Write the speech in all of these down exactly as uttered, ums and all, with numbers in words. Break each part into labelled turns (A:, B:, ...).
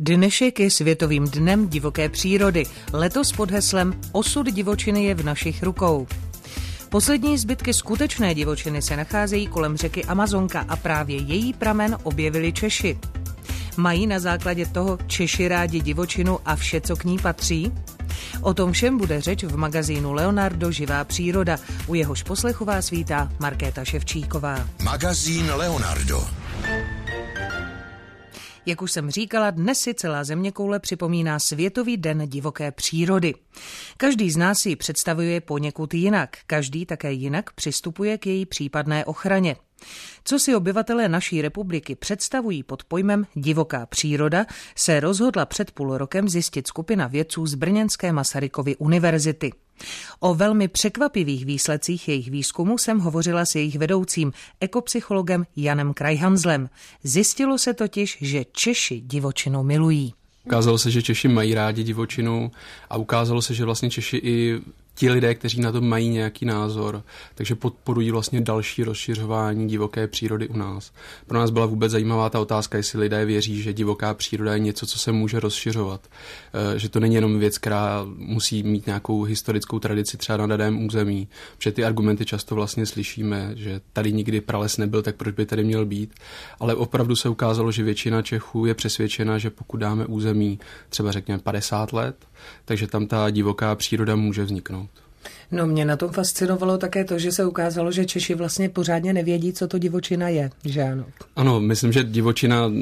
A: Dnešek je Světovým dnem divoké přírody, letos pod heslem Osud divočiny je v našich rukou. Poslední zbytky skutečné divočiny se nacházejí kolem řeky Amazonka a právě její pramen objevili Češi. Mají na základě toho Češi rádi divočinu a vše, co k ní patří? O tom všem bude řeč v magazínu Leonardo Živá příroda. U jehož poslechu vás vítá Markéta Ševčíková.
B: Magazín Leonardo.
A: Jak už jsem říkala, dnes si celá zeměkoule připomíná Světový den divoké přírody. Každý z nás si ji představuje poněkud jinak. Každý také jinak přistupuje k její případné ochraně. Co si obyvatelé naší republiky představují pod pojmem divoká příroda, se rozhodla před půl rokem zjistit skupina vědců z brněnské Masarykovy univerzity. O velmi překvapivých výsledcích jejich výzkumu jsem hovořila s jejich vedoucím, ekopsychologem Janem Krajhanzlem. Zjistilo se totiž, že Češi divočinu milují.
C: Ukázalo se, že Češi mají rádi divočinu a ukázalo se, že vlastně Češi i ti lidé, kteří na to mají nějaký názor, takže podporují vlastně další rozšiřování divoké přírody u nás. Pro nás byla vůbec zajímavá ta otázka, jestli lidé věří, že divoká příroda je něco, co se může rozšiřovat. Že to není jenom věc, která musí mít nějakou historickou tradici třeba na daném území. Protože ty argumenty často vlastně slyšíme, že tady nikdy prales nebyl, tak proč by tady měl být. Ale opravdu se ukázalo, že většina Čechů je přesvědčena, že pokud dáme území třeba řekněme padesát let, takže tam ta divoká příroda může vzniknout.
A: No mě na tom fascinovalo také to, že se ukázalo, že Češi vlastně pořádně nevědí, co to divočina je, že ano?
C: Ano, myslím, že divočina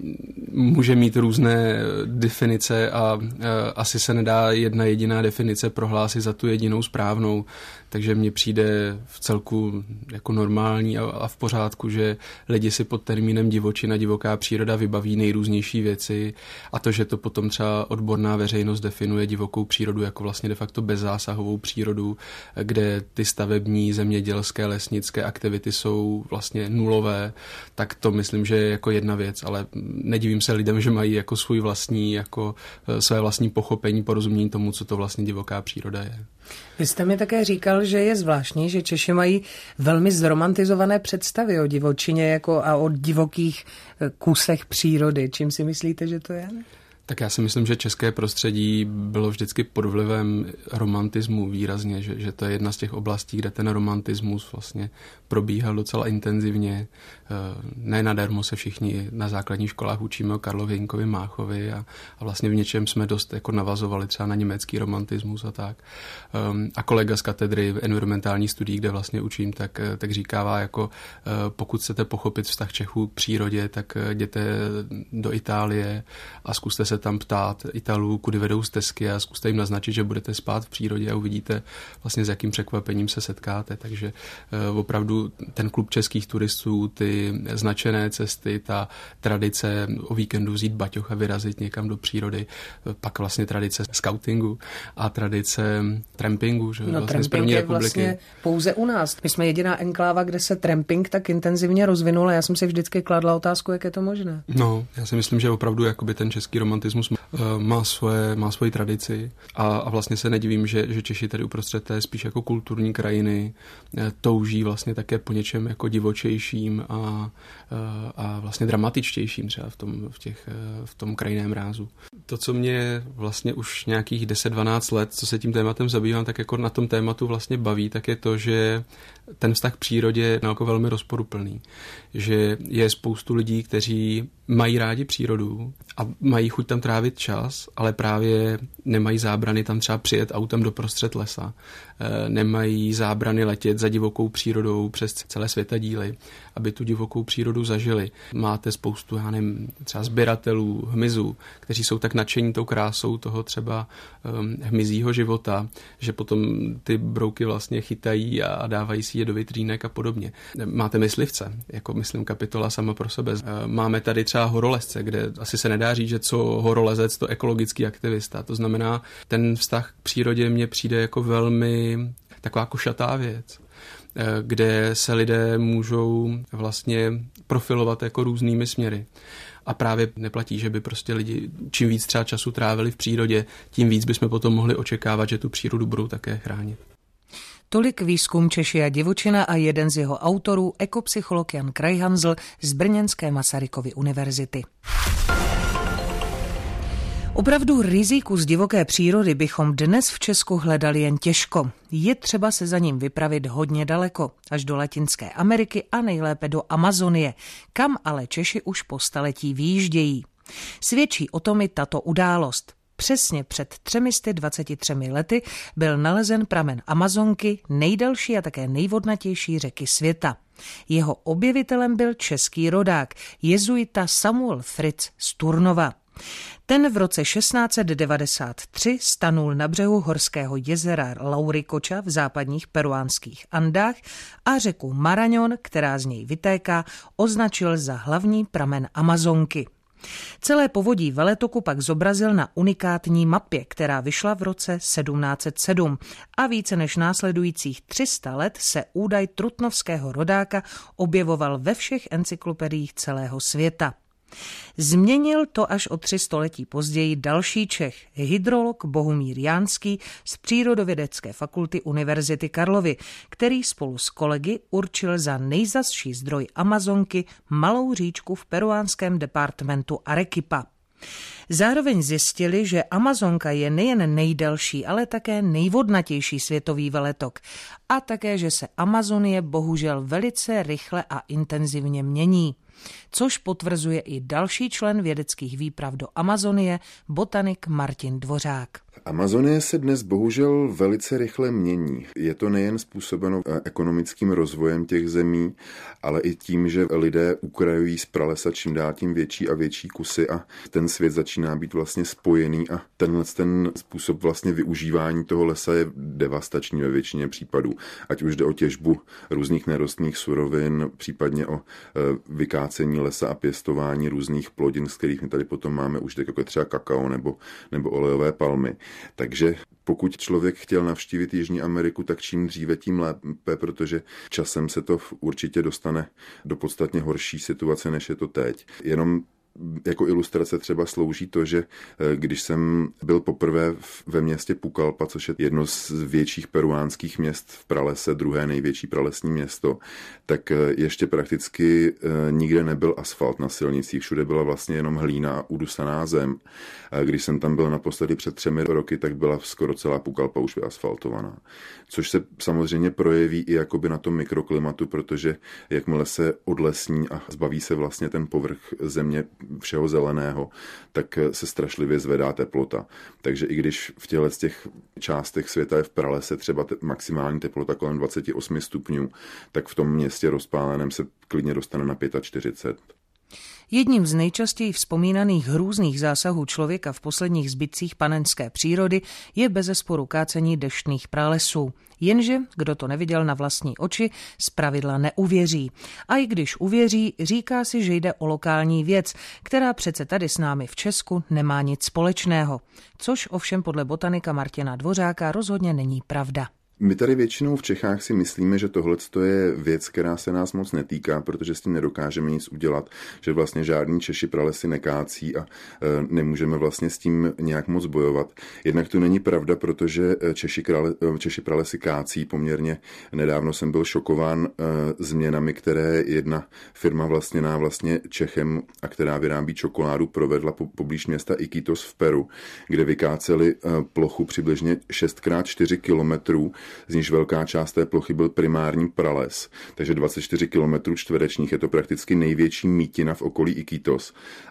C: může mít různé definice a, a asi se nedá jedna jediná definice prohlásit za tu jedinou správnou, takže mně přijde v celku jako normální a, a v pořádku, že lidi si pod termínem divočina, divoká příroda vybaví nejrůznější věci a to, že to potom třeba odborná veřejnost definuje divokou přírodu jako vlastně de facto bezzásahovou přírodu, kde ty stavební, zemědělské, lesnické aktivity jsou vlastně nulové, tak to myslím, že je jako jedna věc, ale nedivím se lidem, že mají jako svůj vlastní, jako své vlastní pochopení, porozumění tomu, co to vlastně divoká příroda je.
A: Vy jste mi také říkal, že je zvláštní, že Češi mají velmi zromantizované představy o divočině jako a o divokých kusech přírody. Čím si myslíte, že to je?
C: Tak já si myslím, že české prostředí bylo vždycky pod vlivem romantismu výrazně, že, že to je jedna z těch oblastí, kde ten romantismus vlastně probíhal docela intenzivně. Ne nadarmo se všichni na základních školách učíme o Karlovi Hyňkovi Máchovi a, a vlastně v něčem jsme dost jako navazovali třeba na německý romantismus a tak. A kolega z katedry environmentální studií, kde vlastně učím, tak, tak říkává, jako pokud chcete pochopit vztah Čechů k přírodě, tak jděte do Itálie a zkuste se tam ptát Italů, kudy vedou stezky a zkuste jim naznačit, že budete spát v přírodě a uvidíte vlastně, s jakým překvapením se setkáte. Takže uh, opravdu ten klub českých turistů, ty značené cesty, ta tradice o víkendu vzít baťoch a vyrazit někam do přírody, pak vlastně tradice skautingu a tradice trampingu, že
A: no,
C: vlastně
A: tramping
C: z první
A: je
C: republiky.
A: Vlastně pouze u nás. My jsme jediná enkláva, kde se tramping tak intenzivně rozvinul a já jsem si vždycky kladla otázku, jak je to možné.
C: No, já si myslím, že opravdu jakoby ten český romantismus má svoje, má svoji tradici a, a vlastně se nedivím, že, že Češi tady uprostřed té spíš jako kulturní krajiny touží vlastně také po něčem jako divočejším a, a vlastně dramatičtějším třeba v tom, v těch, v tom krajinném rázu. To, co mě vlastně už nějakých deset dvanáct let, co se tím tématem zabývám, tak jako na tom tématu vlastně baví, tak je to, že ten vztah k přírodě je jako velmi rozporuplný. Že je spoustu lidí, kteří mají rádi přírodu a mají chuť tam trávit čas, ale právě nemají zábrany tam třeba přijet autem doprostřed lesa. Nemají zábrany letět za divokou přírodou přes celé světadíly, aby tu divokou přírodu zažili. Máte spoustu, já nevím, třeba sběratelů hmyzu, kteří jsou tak nadšení tou krásou toho třeba um, hmyzího života, že potom ty brouky vlastně chytají a dávají si je do vitrínek a podobně. Máte myslivce, jako myslím kapitola sama pro sebe. Máme tady třeba horolezce, kde asi se nedá říct, že co horolezec, to ekologický aktivista. To znamená, ten vztah k přírodě mně přijde jako velmi taková košatá věc, kde se lidé můžou vlastně profilovat jako různými směry. A právě neplatí, že by prostě lidi čím víc třeba času trávili v přírodě, tím víc bychom potom mohli očekávat, že tu přírodu budou také chránit.
A: Tolik výzkum Češi a divočina a jeden z jeho autorů, ekopsycholog Jan Krajhanzl z brněnské Masarykovy univerzity. Opravdu riziku z divoké přírody bychom dnes v Česku hledali jen těžko. Je třeba se za ním vypravit hodně daleko, až do Latinské Ameriky a nejlépe do Amazonie, kam ale Češi už po staletí vyjíždějí. Svědčí o tom i tato událost. Přesně před třemi sty dvaceti třemi lety byl nalezen pramen Amazonky, nejdelší a také nejvodnatější řeky světa. Jeho objevitelem byl český rodák, jezuita Samuel Fritz z Turnova. Ten v roce šestnáct set devadesát tři stanul na břehu horského jezera Lauricocha v západních peruánských Andách a řeku Marañón, která z něj vytéká, označil za hlavní pramen Amazonky. Celé povodí veletoku pak zobrazil na unikátní mapě, která vyšla v roce sedmnáct set sedm a více než následujících tři sta let se údaj trutnovského rodáka objevoval ve všech encyklopediích celého světa. Změnil to až o tři století později další Čech, hydrolog Bohumír Jánský z Přírodovědecké fakulty Univerzity Karlovy, který spolu s kolegy určil za nejzazší zdroj Amazonky malou říčku v peruánském departementu Arequipa. Zároveň zjistili, že Amazonka je nejen nejdelší, ale také nejvodnatější světový veletok a také, že se Amazonie bohužel velice rychle a intenzivně mění, což potvrzuje i další člen vědeckých výprav do Amazonie, botanik Martin Dvořák.
D: Amazonie se dnes bohužel velice rychle mění. Je to nejen způsobeno ekonomickým rozvojem těch zemí, ale i tím, že lidé ukrajují z pralesa čím dál tím větší a větší kusy a ten svět začíná být vlastně spojený a tenhle ten způsob vlastně využívání toho lesa je devastační ve většině případů. Ať už jde o těžbu různých nerostných surovin, případně o vykácení lesa a pěstování různých plodin, z kterých my tady potom máme už tak jako třeba kakao nebo, nebo olejové palmy. Takže pokud člověk chtěl navštívit Jižní Ameriku, tak čím dříve, tím lépe, protože časem se to určitě dostane do podstatně horší situace, než je to teď. Jenom jako ilustrace třeba slouží to, že když jsem byl poprvé ve městě Pucallpa, což je jedno z větších peruánských měst v pralese, druhé největší pralesní město, tak ještě prakticky nikde nebyl asfalt na silnicích, všude byla vlastně jenom hlína a udusaná zem. A když jsem tam byl naposledy před třemi roky, tak byla skoro celá Pucallpa už vyasfaltovaná. Což se samozřejmě projeví i jakoby na tom mikroklimatu, protože jakmile se odlesní a zbaví se vlastně ten povrch země všeho zeleného, tak se strašlivě zvedá teplota. Takže i když v těchto těch částech světa je v pralese třeba te- maximální teplota kolem dvacet osm stupňů, tak v tom městě rozpáleném se klidně dostane na čtyřicet pět.
A: Jedním z nejčastěji vzpomínaných hrůzných zásahů člověka v posledních zbytcích panenské přírody je bezesporu kácení deštných pralesů. Jenže, kdo to neviděl na vlastní oči, zpravidla neuvěří. A i když uvěří, říká si, že jde o lokální věc, která přece tady s námi v Česku nemá nic společného. Což ovšem podle botanika Martina Dvořáka rozhodně není pravda.
D: My tady většinou v Čechách si myslíme, že tohle je věc, která se nás moc netýká, protože s tím nedokážeme nic udělat, že vlastně žádní Češi pralesy nekácí a e, nemůžeme vlastně s tím nějak moc bojovat. Jednak to není pravda, protože Češi, krale, Češi pralesy kácí poměrně. Nedávno jsem byl šokován e, změnami, které jedna firma vlastněná vlastně Čechem a která vyrábí čokoládu, provedla po, poblíž města Iquitos v Peru, kde vykáceli e, plochu přibližně šest krát čtyři kilometrů, z níž velká část té plochy byl primární prales, takže dvacet čtyři kilometrů čtverečních, je to prakticky největší mítina v okolí Iquitos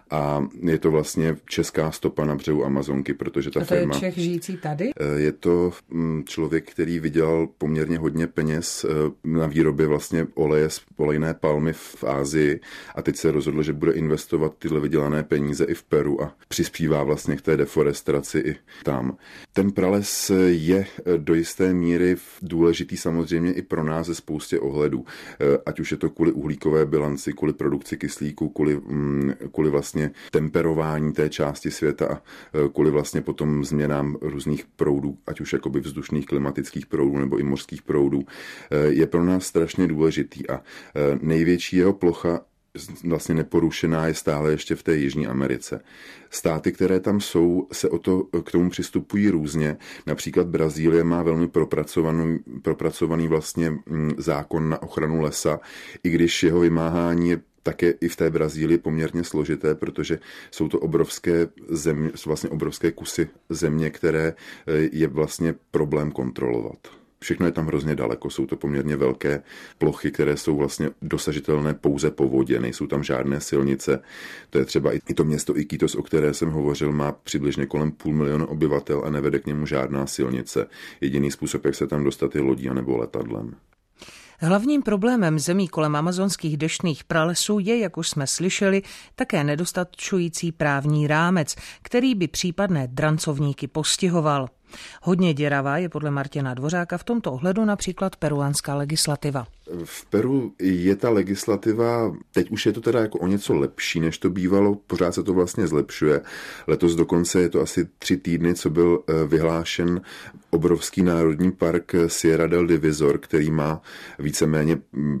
D: a je to vlastně česká stopa na břehu Amazonky, protože ta
A: a to
D: firma...
A: je Čech žijící tady?
D: Je to člověk, který vydělal poměrně hodně peněz na výrobě vlastně oleje z olejné palmy v Asii a teď se rozhodl, že bude investovat tyhle vydělané peníze i v Peru a přispívá vlastně k té deforestaci i tam. Ten prales je do jisté míry důležitý samozřejmě i pro nás ze spoustě ohledů. Ať už je to kvůli uhlíkové bilanci, kvůli produkci kyslíku, kvůli, kvůli vlastně temperování té části světa a kvůli vlastně potom změnám různých proudů, ať už jakoby vzdušných klimatických proudů nebo i mořských proudů, je pro nás strašně důležitý a největší jeho plocha vlastně neporušená je stále ještě v té Jižní Americe. Státy, které tam jsou, se o to k tomu přistupují různě. Například Brazílie má velmi propracovaný, propracovaný vlastně zákon na ochranu lesa, i když jeho vymáhání je také i v té Brazílii poměrně složité, protože jsou to obrovské země, vlastně obrovské kusy země, které je vlastně problém kontrolovat. Všechno je tam hrozně daleko, jsou to poměrně velké plochy, které jsou vlastně dosažitelné pouze po vodě, nejsou tam žádné silnice. To je třeba i to město Iquitos, o které jsem hovořil, má přibližně kolem půl milionu obyvatel a nevede k němu žádná silnice. Jediný způsob, jak se tam dostat, je lodí anebo letadlem.
A: Hlavním problémem zemí kolem amazonských deštných pralesů je, jak už jsme slyšeli, také nedostačující právní rámec, který by případné drancovníky postihoval. Hodně děravá je podle Martina Dvořáka v tomto ohledu například peruánská legislativa.
D: V Peru je ta legislativa, teď už je to teda jako o něco lepší, než to bývalo, pořád se to vlastně zlepšuje. Letos dokonce je to asi tři týdny, co byl vyhlášen obrovský národní park Sierra del Divisor, který má víceméně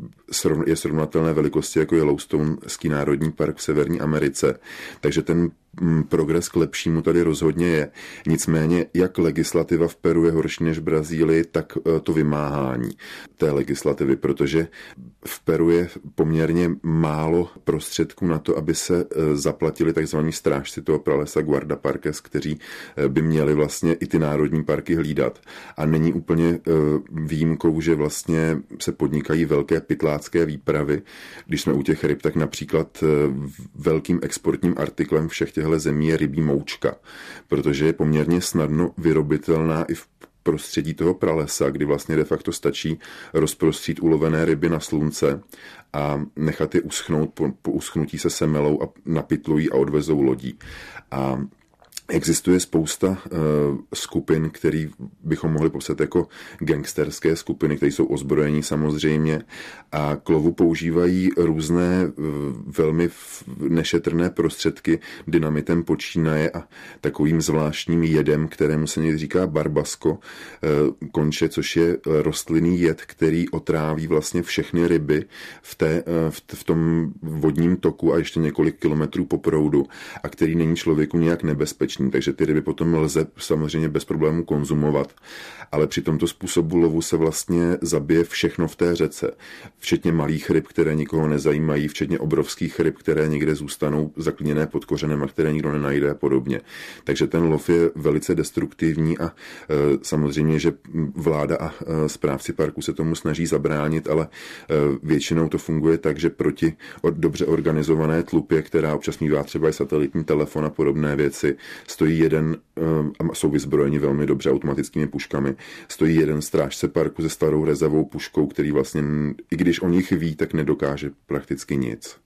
D: je srovnatelné velikosti jako Yellowstoneský národní park v Severní Americe. Takže ten progres k lepšímu tady rozhodně je. Nicméně, jak legislativa v Peru je horší než v Brazílii, tak to vymáhání té legislativy, protože v Peru je poměrně málo prostředků na to, aby se zaplatili takzvaní strážci toho pralesa guardaparques, kteří by měli vlastně i ty národní parky hlídat. A není úplně výjimkou, že vlastně se podnikají velké pytlácké výpravy. Když jsme u těch ryb, tak například velkým exportním artiklem všech těchto zemí je rybí moučka, protože je poměrně snadno vyrobitelná i v prostředí toho pralesa, kdy vlastně de facto stačí rozprostřít ulovené ryby na slunce a nechat je uschnout, po, po uschnutí se semelou a napytlují a odvezou lodí. A existuje spousta uh, skupin, který bychom mohli popsat jako gangsterské skupiny, které jsou ozbrojení samozřejmě a k lovu používají různé uh, velmi nešetrné prostředky, dynamitem počínaje a takovým zvláštním jedem, kterému se někdy říká barbasko, uh, konče, což je rostlinný jed, který otráví vlastně všechny ryby v, té, uh, v, v tom vodním toku a ještě několik kilometrů po proudu a který není člověku nějak nebezpečný. Takže ty ryby potom lze samozřejmě bez problémů konzumovat. Ale při tomto způsobu lovu se vlastně zabije všechno v té řece. Včetně malých ryb, které nikoho nezajímají, včetně obrovských ryb, které někde zůstanou zaklíněné pod kořenem a které nikdo nenajde a podobně. Takže ten lov je velice destruktivní a e, samozřejmě, že vláda a e, správci parku se tomu snaží zabránit, ale e, většinou to funguje tak, že proti dobře organizované tlupě, která občas mívá třeba i satelitní telefon a podobné věci, stojí jeden, a jsou vyzbrojeni velmi dobře automatickými puškami, stojí jeden strážce parku se starou rezavou puškou, který vlastně, i když o nich ví, tak nedokáže prakticky nic.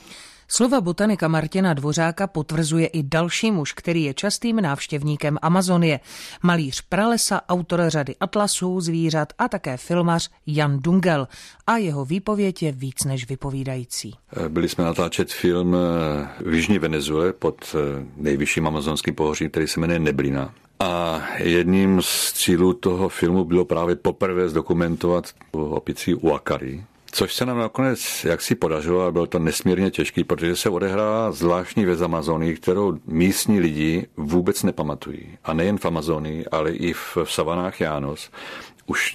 A: Slova botanika Martina Dvořáka potvrzuje i další muž, který je častým návštěvníkem Amazonie. Malíř pralesa, autor řady atlasů, zvířat a také filmař Jan Dungel. A jeho výpověď je víc než vypovídající.
E: Byli jsme natáčet film v jižní Venezuele pod nejvyšším amazonským pohořím, který se jmenuje Neblina. A jedním z cílů toho filmu bylo právě poprvé zdokumentovat opici Uakari, což se nám nakonec jaksi podařilo a bylo to nesmírně těžký, protože se odehrává zvláštní věc Amazonii, kterou místní lidi vůbec nepamatují. A nejen v Amazonii, ale i v, v savanách János. Už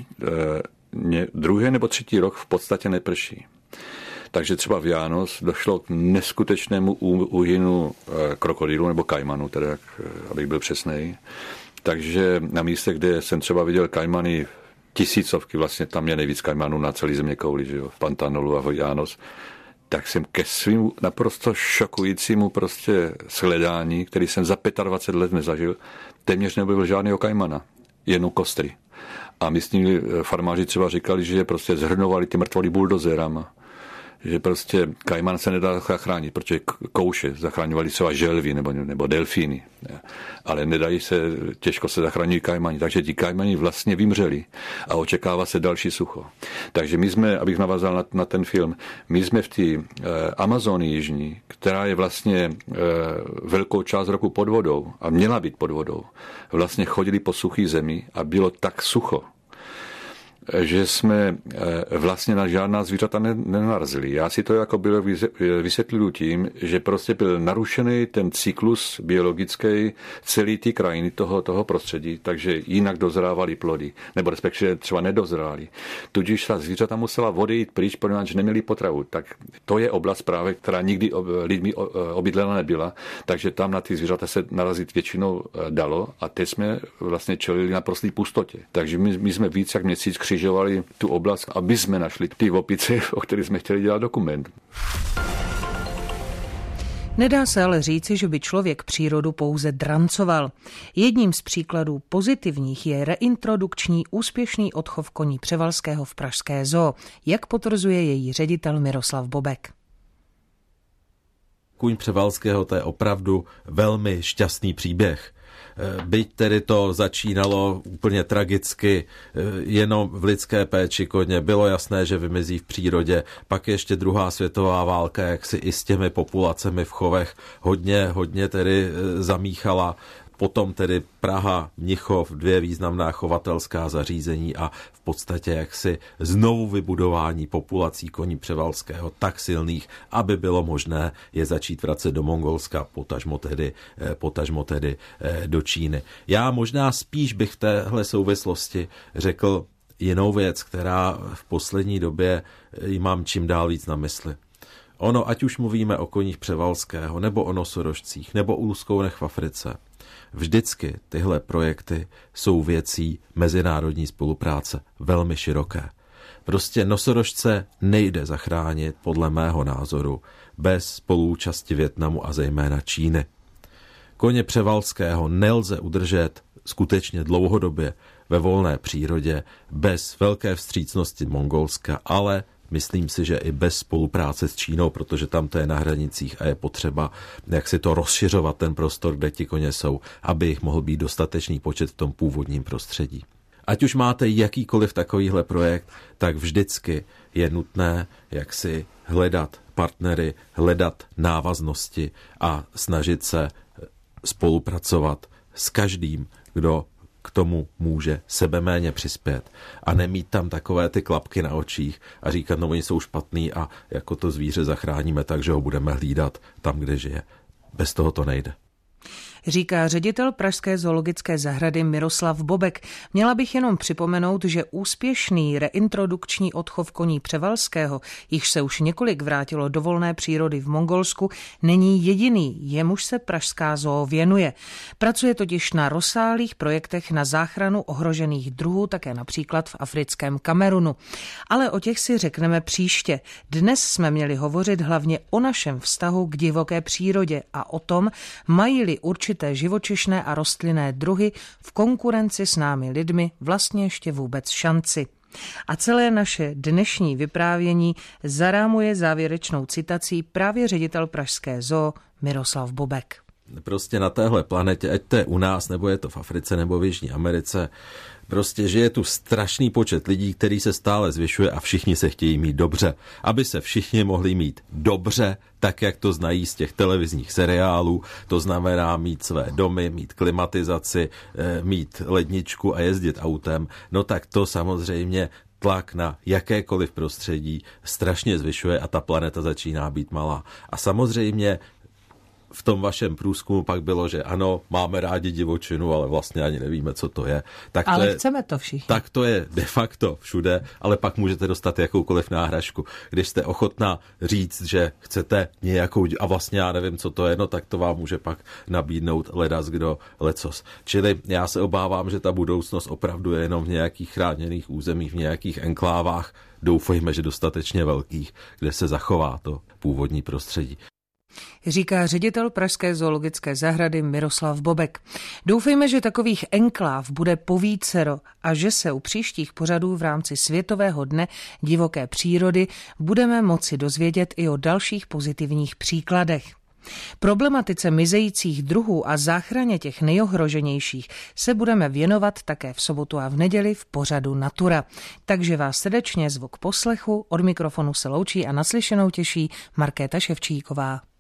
E: eh, druhý nebo třetí rok v podstatě neprší. Takže třeba v János došlo k neskutečnému úhynu eh, krokodýlu nebo kajmanu, teda, jak, abych byl přesnej. Takže na místech, kde jsem třeba viděl kajmany tisícovky, vlastně tam je nejvíc kajmanů na celý zeměkouli, že jo, v Pantanolu a v János, tak jsem ke svým naprosto šokujícímu prostě shledání, který jsem za dvacet pět let nezažil, téměř nebyl žádného kajmana, jenom kostry. A místní farmáři třeba říkali, že je prostě zhrnovali ty mrtvoly buldozerama, že prostě kajman se nedá zachránit, protože kouše zachraňovali třeba želvy nebo, nebo delfíny. Ale nedají se, těžko se zachránit kajmani, takže ti kajmani vlastně vymřeli a očekává se další sucho. Takže my jsme, abych navázal na, na ten film, my jsme v té eh, Amazonii jižní, která je vlastně eh, velkou část roku pod vodou a měla být pod vodou, vlastně chodili po suchý zemi a bylo tak sucho, že jsme vlastně na žádná zvířata nenarazili. Já si to jako bylo vysvětluju tím, že prostě byl narušený ten cyklus biologický celý ty krajiny toho, toho prostředí, takže jinak dozrávali plody, nebo respektive třeba nedozráli. Tudíž ta zvířata musela odejít pryč, protože neměli potravu. Tak to je oblast právě, která nikdy lidmi obydlena nebyla, takže tam na ty zvířata se narazit většinou dalo a teď jsme vlastně čelili na prostý pustotě. Takže my, my jsme víc jak měsíc křižovali tu oblast, aby jsme našli ty opice, o kterých jsme chtěli dělat dokument.
A: Nedá se ale říci, že by člověk přírodu pouze drancoval. Jedním z příkladů pozitivních je reintrodukční úspěšný odchov koní Převalského v pražské zoo, jak potvrzuje její ředitel Miroslav Bobek.
F: Kůň Převalského, to je opravdu velmi šťastný příběh. Byť tedy to začínalo úplně tragicky, jenom v lidské péči koně, bylo jasné, že vymizí v přírodě, pak ještě druhá světová válka, jak si i s těmi populacemi v chovech hodně, hodně tedy zamíchala. Potom tedy Praha, Mnichov, dvě významná chovatelská zařízení a v podstatě jaksi znovu vybudování populací koní Převalského tak silných, aby bylo možné je začít vracet do Mongolska, potažmo tedy, potažmo tedy do Číny. Já možná spíš bych v téhle souvislosti řekl jinou věc, která v poslední době jí mám čím dál víc na mysli. Ono, ať už mluvíme o koních Převalského, nebo o nosorožcích, nebo o luskounech v Africe, vždycky tyhle projekty jsou věcí mezinárodní spolupráce velmi široké. Prostě nosorožce nejde zachránit, podle mého názoru, bez spoluúčasti Vietnamu a zejména Číny. Koně Převalského nelze udržet skutečně dlouhodobě ve volné přírodě bez velké vstřícnosti Mongolska, ale myslím si, že i bez spolupráce s Čínou, protože tam to je na hranicích a je potřeba jak si to rozšiřovat ten prostor, kde ti koně jsou, aby jich mohl být dostatečný počet v tom původním prostředí. Ať už máte jakýkoliv takovýhle projekt, tak vždycky je nutné jak si hledat partnery, hledat návaznosti a snažit se spolupracovat s každým, kdo k tomu může sebeméně přispět a nemít tam takové ty klapky na očích a říkat, no oni jsou špatný a jako to zvíře zachráníme tak, že ho budeme hlídat tam, kde žije. Bez toho to nejde.
A: Říká ředitel Pražské zoologické zahrady Miroslav Bobek. Měla bych jenom připomenout, že úspěšný reintrodukční odchov koní Převalského, jichž se už několik vrátilo do volné přírody v Mongolsku, není jediný, jemuž se pražská zoo věnuje. Pracuje totiž na rozsáhlých projektech na záchranu ohrožených druhů, také například v africkém Kamerunu. Ale o těch si řekneme příště. Dnes jsme měli hovořit hlavně o našem vztahu k divoké přírodě a o tom, mají-li určitě živočišné a rostlinné druhy v konkurenci s námi lidmi vlastně ještě vůbec šanci. A celé naše dnešní vyprávění zarámuje závěrečnou citací právě ředitel pražské zoo Miroslav Bobek.
F: Prostě na téhle planetě, ať to je u nás, nebo je to v Africe, nebo v Jižní Americe, prostě žije tu strašný počet lidí, který se stále zvyšuje a všichni se chtějí mít dobře. Aby se všichni mohli mít dobře, tak jak to znají z těch televizních seriálů, to znamená mít své domy, mít klimatizaci, mít ledničku a jezdit autem, no tak to samozřejmě tlak na jakékoliv prostředí strašně zvyšuje a ta planeta začíná být malá. A samozřejmě v tom vašem průzkumu pak bylo, že ano, máme rádi divočinu, ale vlastně ani nevíme, co to je. Tak
A: ale
F: to je,
A: chceme to všichni.
F: Tak to je de facto všude, ale pak můžete dostat jakoukoliv náhražku. Když jste ochotná říct, že chcete nějakou, a vlastně já nevím, co to je, no tak to vám může pak nabídnout ledas kdo lecos. Čili já se obávám, že ta budoucnost opravdu je jenom v nějakých chráněných územích, v nějakých enklávách, doufejme, že dostatečně velkých, kde se zachová to původní prostředí.
A: Říká ředitel Pražské zoologické zahrady Miroslav Bobek. Doufejme, že takových enkláv bude povícero a že se u příštích pořadů v rámci Světového dne divoké přírody budeme moci dozvědět i o dalších pozitivních příkladech. Problematice mizejících druhů a záchraně těch nejohroženějších se budeme věnovat také v sobotu a v neděli v pořadu Natura. Takže vás srdečně zvu k poslechu, od mikrofonu se loučí a naslyšenou těší Markéta Ševčíková.